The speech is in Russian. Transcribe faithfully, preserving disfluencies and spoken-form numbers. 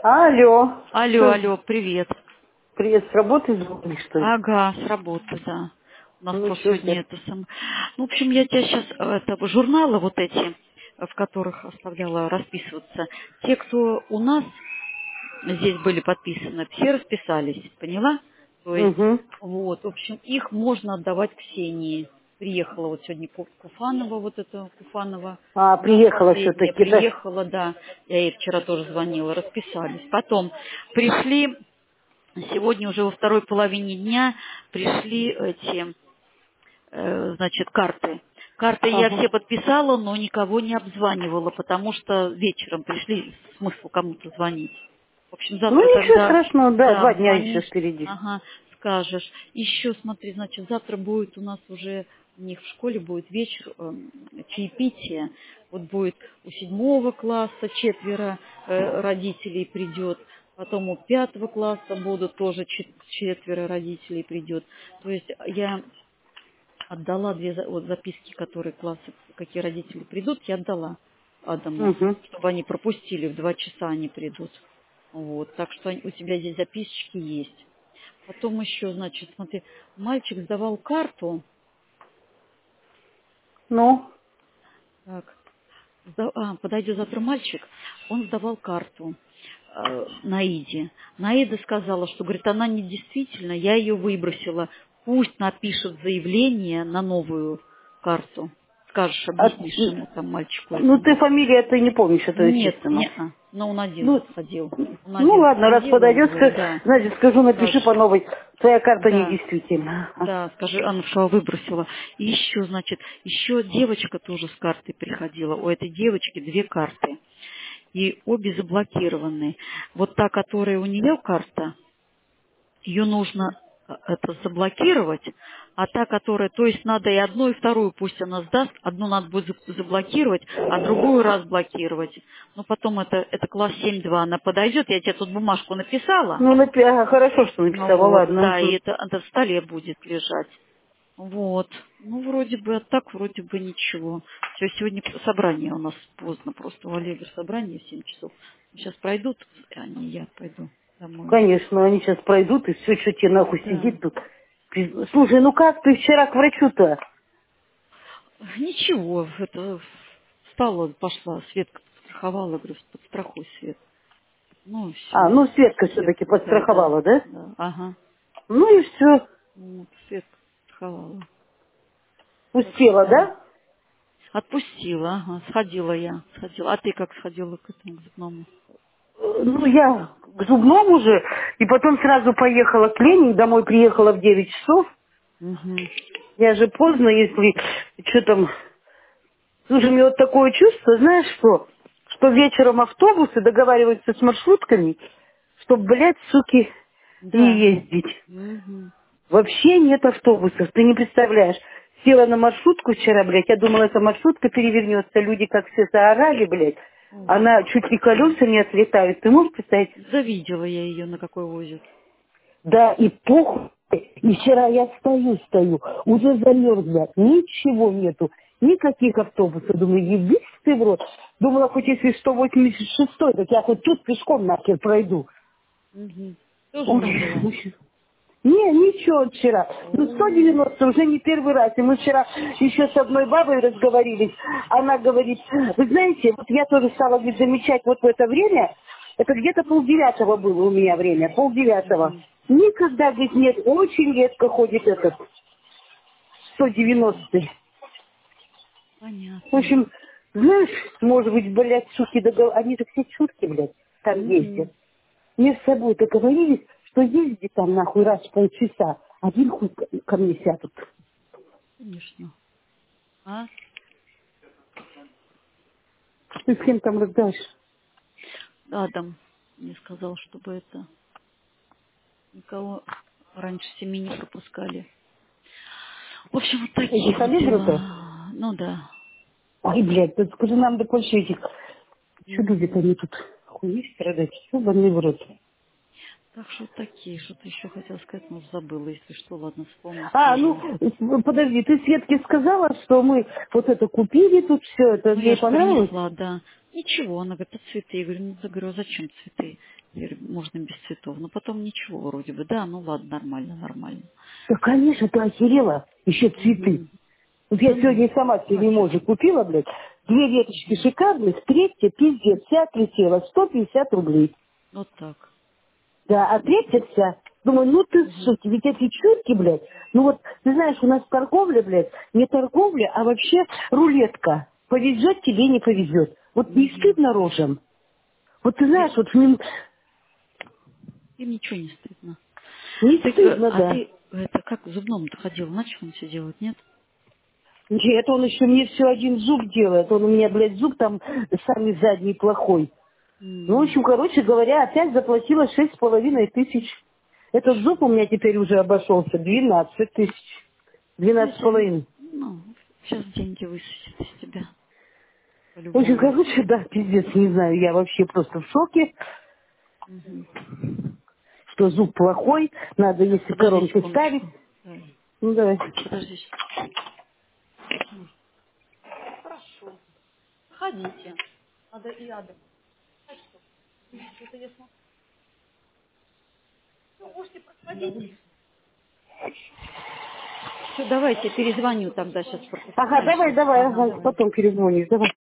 Алло. Алло, Что, алло, привет. привет, с работы звонишь, что ли? Ага, с работы, да. У нас Ну, просто что сегодня ты? это сам. Ну, в общем, я тебя сейчас, это, журналы вот эти, в которых оставляла расписываться, те, кто у нас здесь были подписаны, все расписались, поняла? То есть, Угу. вот, в общем, их можно отдавать Ксении. Приехала вот сегодня Ку- Куфанова, вот эта Куфанова, А, у нас приехала последняя все-таки, да? приехала, да, я ей вчера тоже звонила, расписались. Потом пришли, сегодня уже во второй половине дня пришли эти, э, значит, карты. Карты я Ага. все подписала, но никого не обзванивала, потому что вечером пришли, смысл кому-то звонить. В общем, Ну, завтра ничего тогда, страшного, да, да, два дня еще обзвонишь, впереди. ага, скажешь. Еще, смотри, значит, завтра будет у нас уже, у них в школе будет вечер, э, чаепитие. Вот будет у седьмого класса четверо э, родителей придет, потом у пятого класса будут тоже чет- четверо родителей придет. То есть я отдала две за- вот записки, которые классы, какие родители придут, я отдала Адаму, Угу. чтобы они пропустили, в два часа они придут. Вот, так что они- у тебя здесь записочки есть. Потом еще, значит, смотри, мальчик сдавал карту, Ну, так, сда- а, подойдет завтра мальчик, он сдавал карту э, Наиде. Наида сказала, что, говорит, она не действительно, я ее выбросила, пусть напишет заявление на новую карту. Скажешь, а, объяснишь ему, там, мальчику ну ты этому. фамилия ты не помнишь, это Нет, естественно. не, но он один Ну, подходил. Он ну один ладно, раз подходил, он подойдет, был, ска- да. значит, скажу, напиши по Скажешь, новой. Твоя карта да, недействительна. А. да, скажи, Анна Пшова выбросила. И еще, значит, еще девочка тоже с картой приходила. У этой девочки две карты. И обе заблокированы. Вот та, которая у нее карта, ее нужно э, это заблокировать, а та, которая, то есть надо и одну, и вторую, пусть она сдаст, одну надо будет за- заблокировать, а другую разблокировать. Но потом это, это класс семь два, она подойдет, я тебе тут бумажку написала, Ну, напи- ага, хорошо, что ну написала, вот, ладно. да, и Мгм. это, это в столе будет лежать. Вот. Ну, вроде бы, а так вроде бы ничего. Все, сегодня собрание у нас поздно, просто у Олега собрание в семь часов. Сейчас пройдут, а не я пойду домой. Конечно, они сейчас пройдут, и все, что тебе нахуй Да. сидит тут. Слушай, ну как ты вчера к врачу-то? Ничего, это встала, пошла, Светка подстраховала, говорю, подстрахуй, Свет. Ну, А, все, ну Светка все-таки Светка, да, да, подстраховала, да? да, ага. Ну и все. Вот, Светка подстраховала. Так Успела, что да? отпустила, ага, сходила я, сходила. А ты как сходила к этому, к зубному? Э, Ну, я к зубному же, и потом сразу поехала к Лене, домой приехала в девять часов. Угу. Я же поздно, если что там... Слушай, у меня вот такое чувство, знаешь что? Что вечером автобусы договариваются с маршрутками, чтобы, блядь, суки, не Да. ездить. Угу. Вообще нет автобусов, ты не представляешь. Села на маршрутку вчера, блядь, я думала, эта маршрутка перевернется. Люди как все заорали, блядь. Ужас Она чуть ли какой. колеса не отлетают. Ты можешь представить? Завидела я ее, на какой возят. Да, и похуй. И вчера я стою, стою, уже замерзла, ничего нету, никаких автобусов. Думаю, ебись ты в рот. Думала, хоть если сто восемьдесят шесть, так я хоть тут пешком нахер пройду. Угу. Тоже не Ой, было. мужчина. Не, ничего вчера. Ну, сто О, девяносто уже не первый раз. И мы вчера еще с одной бабой разговорились. Она говорит, вы знаете, вот я тоже стала говорит, замечать вот в это время, это где-то полдевятого было у меня время, полдевятого. угу. Никогда, говорит, нет, очень редко ходит этот сто девяносто. В Понятно. общем, знаешь, может быть, блядь, суки договор... Они же все чутки, блядь, там Угу. ездят. Мне с собой договорились, что езди там нахуй раз в полчаса, один хуй ко ко мне сядут. Конечно. А? Ты с кем там раздаешь? Адам мне сказал, чтобы это никого раньше семи не пропускали. В общем, вот такие Этих вот аллегров-то? дела. Ну да. Ой, блядь, ты скажи нам до больше этих. Что Угу. любят они тут? Хуй страдать, что бы они в рот. Так что такие, что-то еще хотела сказать, но забыла, если что, ладно, вспомню, А, скажу. ну, подожди, ты Светке сказала, что мы вот это купили тут все, это Ну, я ей же понравилось? принесла, да. Ничего, она говорит, а цветы? Я говорю, ну, я говорю, а зачем цветы? Я говорю, можно без цветов. Но потом ничего вроде бы. Да, ну ладно, нормально, нормально. Да, конечно, ты охерела, еще цветы. Угу. Вот Да я ну, сегодня сама себе не хватит. может купила, блядь, две веточки Угу. шикарных, третья, пиздец, вся отлетела, сто пятьдесят рублей. Вот так. Да, а третья вся, думаю, ну ты Угу. суки, ведь эти чурки, блядь, ну вот, ты знаешь, у нас торговля, блядь, не торговля, а вообще рулетка. Повезет тебе, не повезет. Вот не Угу. стыдно рожам. Вот ты И, знаешь, вот не, им ничего не стыдно. не Ты, э, стыдно, а да. ты, это как, к зубному-то ходил? Начал он все делать, нет? Нет, он еще мне все один зуб делает. Он у меня, блядь, зуб там самый задний плохой. Ну, в Угу. общем, короче говоря, опять заплатила шесть с половиной тысяч. Этот зуб у меня теперь уже обошелся двенадцать тысяч. Двенадцать с Если, половиной. ну, сейчас деньги высосет из тебя. В общем, По-любому. короче, да, пиздец, не знаю, я вообще просто в шоке, Угу. что зуб плохой, надо, Сейчас, если подожди коронку ставить. секундочку. Ой, Ну, давай. подожди. Хорошо. Ходите. Надо и Ада. Что-то я смотрю. Ну, можете проходить. Все, давайте, перезвоню тогда сейчас Ага, пропускаю давай, сейчас. давай, Ага, ага, давай. потом перезвонишь, давай.